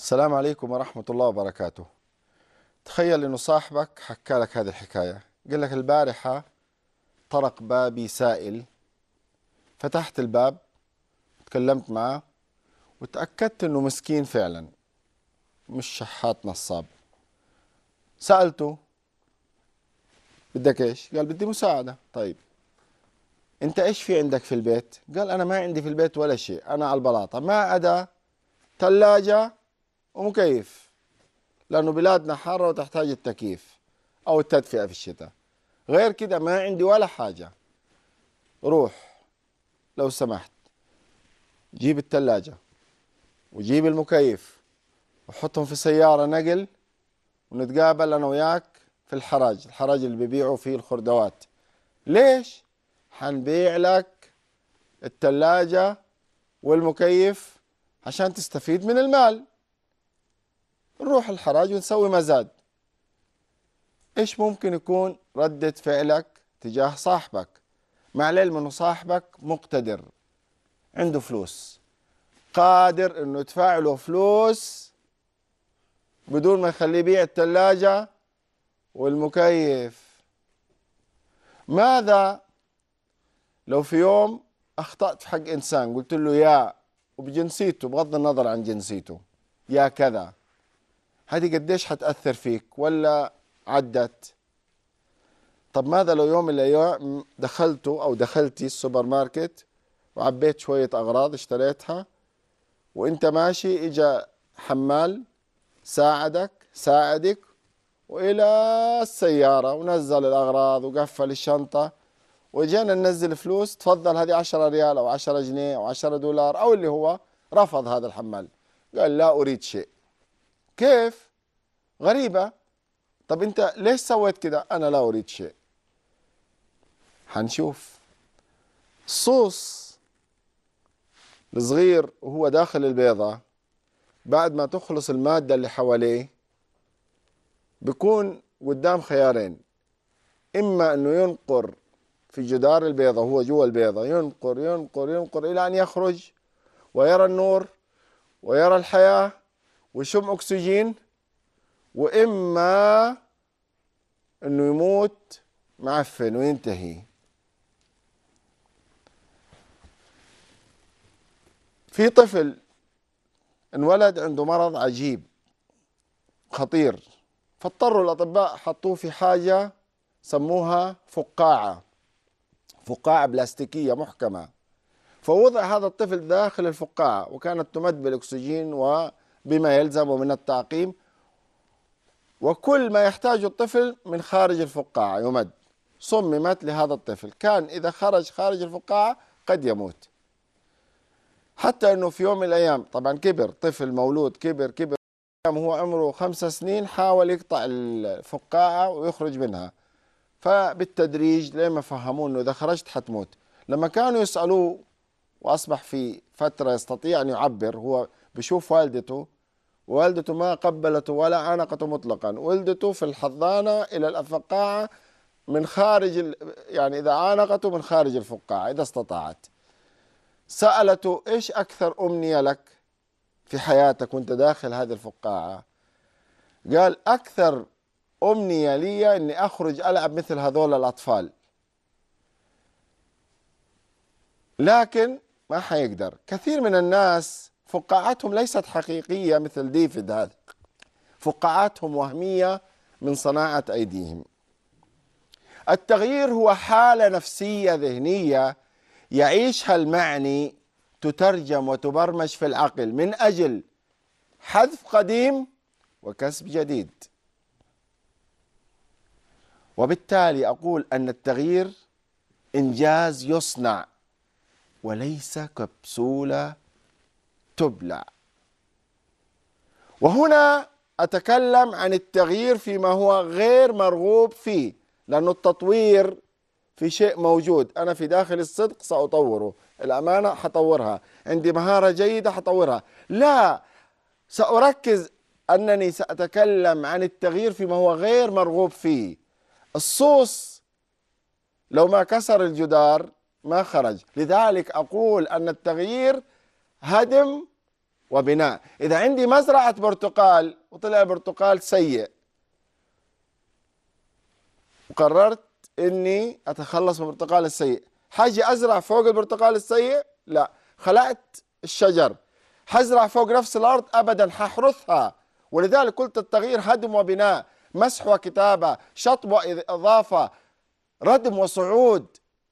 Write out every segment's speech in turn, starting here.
السلام عليكم ورحمة الله وبركاته. تخيل إنه صاحبك حكى لك هذه الحكاية، قال لك البارحة طرق بابي سائل. فتحت الباب، تكلمت معه وتأكدت إنه مسكين فعلا، مش شحات نصاب. سألته بدك إيش؟ قال بدي مساعدة. طيب أنت إيش في عندك في البيت؟ قال أنا ما عندي في البيت ولا شيء، أنا على البلاطة ما عدا ثلاجة ومكيف، لأنه بلادنا حارة وتحتاج التكييف أو التدفئة في الشتاء. غير كده ما عندي ولا حاجة. روح لو سمحت جيب الثلاجة وجيب المكيف وحطهم في سيارة نقل، ونتقابل أنا وياك في الحراج اللي بيبيعوا فيه الخردوات. ليش؟ حنبيع لك الثلاجة والمكيف عشان تستفيد من المال. نروح الحراج ونسوي مزاد. إيش ممكن يكون ردة فعلك تجاه صاحبك، مع العلم إنه صاحبك مقتدر، عنده فلوس، قادر إنه يدفع له فلوس بدون ما يخليه يبيع الثلاجة والمكيف؟ ماذا لو في يوم أخطأت في حق إنسان، قلت له يا، وبجنسيته بغض النظر عن جنسيته، يا كذا، هذه قديش حتأثر فيك ولا عدت؟ طب ماذا لو يوم من الأيام دخلتوا أو دخلتي السوبر ماركت وعبيت شوية أغراض اشتريتها، وانت ماشي اجا حمال ساعدك وإلى السيارة ونزل الأغراض وقفل الشنطة، وجينا ننزل فلوس، تفضل هذه 10 ريال أو 10 جنيه أو 10 دولار أو اللي هو. رفض هذا الحمال، قال لا أريد شيء. كيف؟ غريبة. طب أنت ليش سويت كده؟ أنا لا أريد شيء. حنشوف. الصوص الصغير وهو داخل البيضة بعد ما تخلص المادة اللي حواليه بيكون قدام خيارين: إما أنه ينقر في جدار البيضة وهو جوا البيضة، ينقر ينقر ينقر إلى أن يخرج ويرى النور ويرى الحياة ويشم أكسجين، وإما أنه يموت معفن وينتهي. في طفل انولد عنده مرض عجيب خطير، فاضطروا الأطباء حطوه في حاجة سموها فقاعة بلاستيكية محكمة. فوضع هذا الطفل داخل الفقاعة، وكانت تمد بالأكسجين وبما يلزم من التعقيم، وكل ما يحتاجه الطفل من خارج الفقاعة يمد. صممت لهذا الطفل، كان إذا خرج خارج الفقاعة قد يموت. حتى أنه في يوم من الأيام، طبعا كبر، طفل مولود كبر، هو عمره 5 سنين، حاول يقطع الفقاعة ويخرج منها، فبالتدريج لما فهموه أنه إذا خرجت حتموت. لما كانوا يسألوه وأصبح في فترة يستطيع أن يعبر، هو بشوف والدته ما قبلته ولا عانقته مطلقا، ولدته في الحضانة إلى الفقاعة من خارج يعني إذا عانقته من خارج الفقاعة إذا استطاعت. سألته إيش أكثر أمنية لك في حياتك وانت داخل هذه الفقاعة؟ قال أكثر أمنية لي أني أخرج ألعب مثل هذول الأطفال، لكن ما حيقدر. كثير من الناس فقاعاتهم ليست حقيقية مثل ديفيد هذا، فقاعاتهم وهمية من صناعة أيديهم. التغيير هو حالة نفسية ذهنية يعيشها المعني، تترجم وتبرمج في العقل من أجل حذف قديم وكسب جديد. وبالتالي أقول أن التغيير إنجاز يصنع وليس كبسولة تبلع. وهنا أتكلم عن التغيير فيما هو غير مرغوب فيه، لأن التطوير في شيء موجود، أنا في داخل الصدق سأطوره، الأمانة حطورها، عندي مهارة جيدة حطورها. لا، سأركز أنني سأتكلم عن التغيير فيما هو غير مرغوب فيه. الصوص لو ما كسر الجدار ما خرج. لذلك أقول أن التغيير هدم وبناء. إذا عندي مزرعة برتقال وطلع برتقال سيء وقررت إني أتخلص من البرتقال السيء، حاجي أزرع فوق البرتقال السيء؟ لا. خلقت الشجر، حزرع فوق نفس الأرض؟ أبدا، ححرثها. ولذلك قلت التغيير هدم وبناء، مسح وكتابة، شطب وإضافة، ردم وصعود،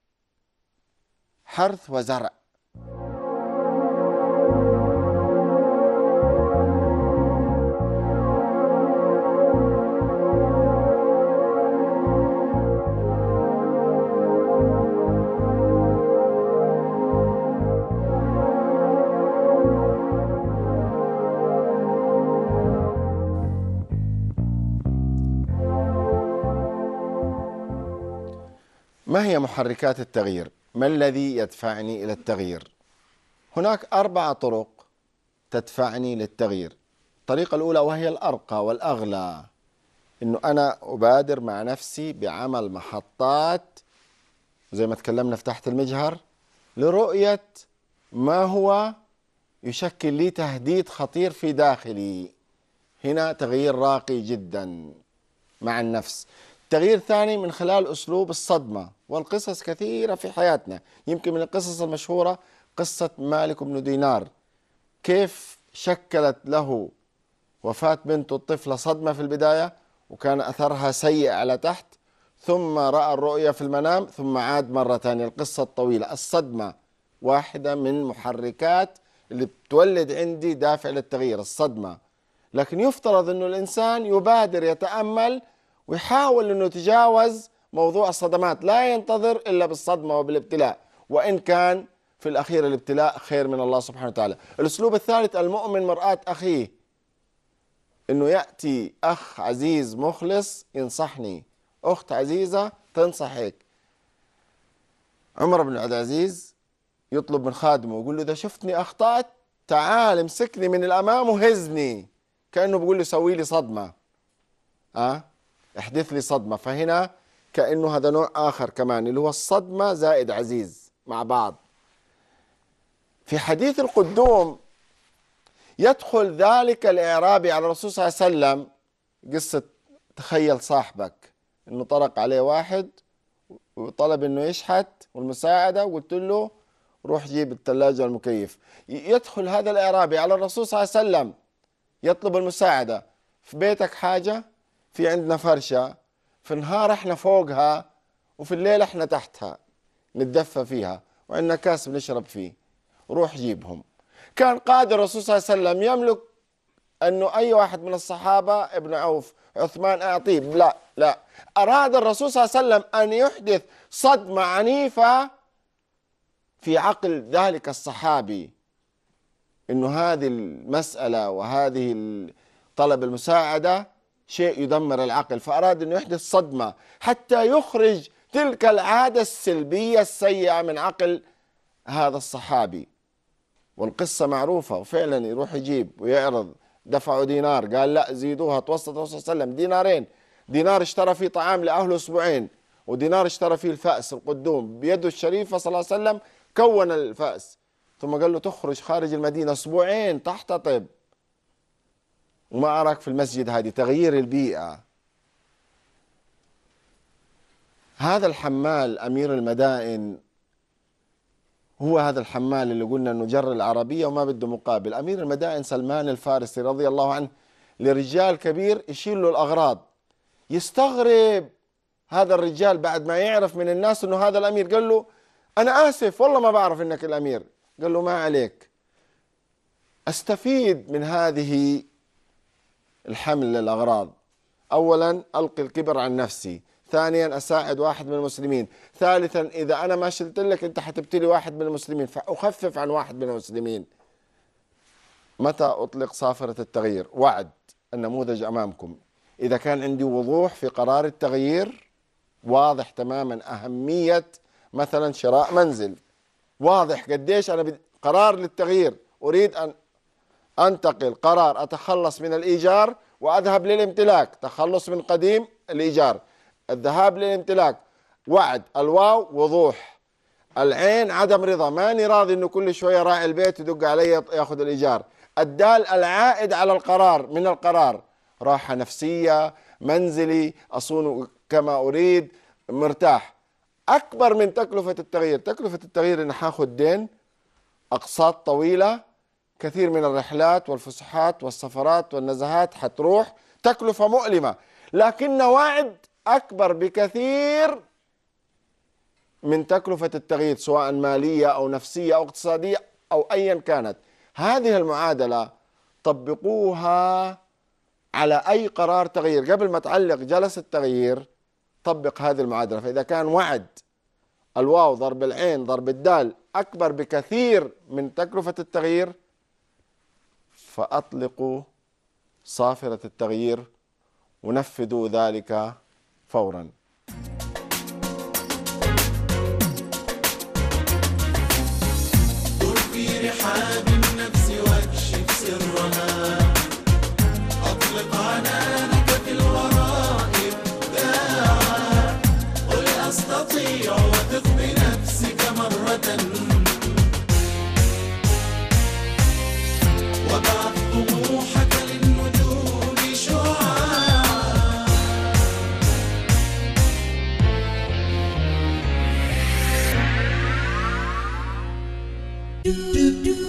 حرث وزرع. ما هي محركات التغيير؟ ما الذي يدفعني إلى التغيير؟ هناك 4 طرق تدفعني للتغيير. الطريقة الأولى وهي الأرقى والأغلى، إنه أنا أبادر مع نفسي بعمل محطات زي ما تكلمنا في تحت المجهر لرؤية ما هو يشكل لي تهديد خطير في داخلي. هنا تغيير راقي جدا مع النفس. تغيير ثاني من خلال أسلوب الصدمة، والقصص كثيرة في حياتنا. يمكن من القصص المشهورة قصة مالك بن دينار، كيف شكلت له وفاة بنته الطفلة صدمة في البداية، وكان أثرها سيء على تحت، ثم رأى الرؤية في المنام، ثم عاد مرة ثانية. القصة الطويلة. الصدمة واحدة من محركات اللي بتولد عندي دافع للتغيير، الصدمة. لكن يفترض أنه الإنسان يبادر، يتأمل، ويحاول أنه يتجاوز موضوع الصدمات، لا ينتظر إلا بالصدمة وبالابتلاء، وإن كان في الأخير الابتلاء خير من الله سبحانه وتعالى. الأسلوب الثالث المؤمن مرآة أخيه، أنه يأتي أخ عزيز مخلص ينصحني، أخت عزيزة تنصحك. عمر بن عبد العزيز يطلب من خادمه ويقول له إذا شفتني أخطأت تعال امسكني من الأمام وهزني، كأنه بيقول له سوي لي صدمة، احدث لي صدمة. فهنا كأنه هذا نوع آخر كمان اللي هو الصدمة زائد عزيز مع بعض. في حديث القدوم يدخل ذلك الإعرابي على الرسول صلى الله عليه وسلم، قصة تخيل صاحبك إنه طرق عليه واحد وطلب إنه يشحت والمساعدة، وقلت له روح جيب الثلاجة والمكيف. يدخل هذا الإعرابي على الرسول صلى الله عليه وسلم يطلب المساعدة. في بيتك حاجة، في عندنا فرشة، في النهار احنا فوقها وفي الليل احنا تحتها نتدفى فيها، وعندنا كاس بنشرب فيه، روح جيبهم. كان قادر الرسول صلى الله عليه وسلم يملك أنه أي واحد من الصحابة، ابن عوف، عثمان، أعطيه. لا، أراد الرسول صلى الله عليه وسلم أن يحدث صدمة عنيفة في عقل ذلك الصحابي، أنه هذه المسألة وهذه طلب المساعدة شيء يدمر العقل، فأراد أن يحدث صدمة حتى يخرج تلك العادة السلبية السيئة من عقل هذا الصحابي. والقصة معروفة، وفعلا يروح يجيب ويعرض. دفعوا دينار، قال لا زيدوها. توسط الرسول صلى الله عليه وسلم دينارين، دينار اشترى فيه طعام لأهله أسبوعين، ودينار اشترى فيه الفأس القدوم بيده الشريفة صلى الله عليه وسلم، كون الفأس. ثم قال له تخرج خارج المدينة أسبوعين تحتطب، وما أراك في المسجد. هذه تغيير البيئة. هذا الحمال أمير المدائن هو هذا الحمال اللي قلنا أنه جر العربية وما بده مقابل. أمير المدائن سلمان الفارسي رضي الله عنه لرجال كبير يشيل له الأغراض. يستغرب هذا الرجال بعد ما يعرف من الناس أنه هذا الأمير، قال له أنا آسف والله ما بعرف أنك الأمير. قال له ما عليك، أستفيد من هذه الحمل للأغراض. أولا ألقي الكبر عن نفسي، ثانيا أساعد واحد من المسلمين، ثالثا إذا أنا ما شلت لك أنت حتبتلي واحد من المسلمين فأخفف عن واحد من المسلمين. متى أطلق صافرة التغيير؟ وعد. النموذج أمامكم. إذا كان عندي وضوح في قرار التغيير، واضح تماما أهمية مثلا شراء منزل، واضح قديش أنا قرار للتغيير، أريد أن أنتقل، قرار أتخلص من الإيجار وأذهب للامتلاك، تخلص من قديم الإيجار، الذهاب للامتلاك. وعد، الواو وضوح. العين عدم رضا، ماني راضي انه كل شويه راعي البيت يدق علي ياخذ الايجار. الدال العائد على القرار، من القرار راحه نفسيه، منزلي، اصون كما اريد، مرتاح. اكبر من تكلفه التغيير، تكلفه التغيير ان حاخذ دين، اقساط طويله، كثير من الرحلات والفسحات والسفرات والنزهات حتروح، تكلفه مؤلمه. لكن وعد اكبر بكثير من تكلفة التغيير، سواء مالية أو نفسية أو اقتصادية أو أيا كانت. هذه المعادلة طبقوها على أي قرار تغيير، قبل ما تعلق جلسة تغيير طبق هذه المعادلة. فإذا كان وعد الواو ضرب العين ضرب الدال أكبر بكثير من تكلفة التغيير، فأطلقوا صافرة التغيير ونفذوا ذلك فورا. رحاب النفس واكشف سرها، أطلق عنانك في الوراء إبداعا، قل أستطيع وثق بنفسك مرة، وابعث طموحك للنجوم شعاعا.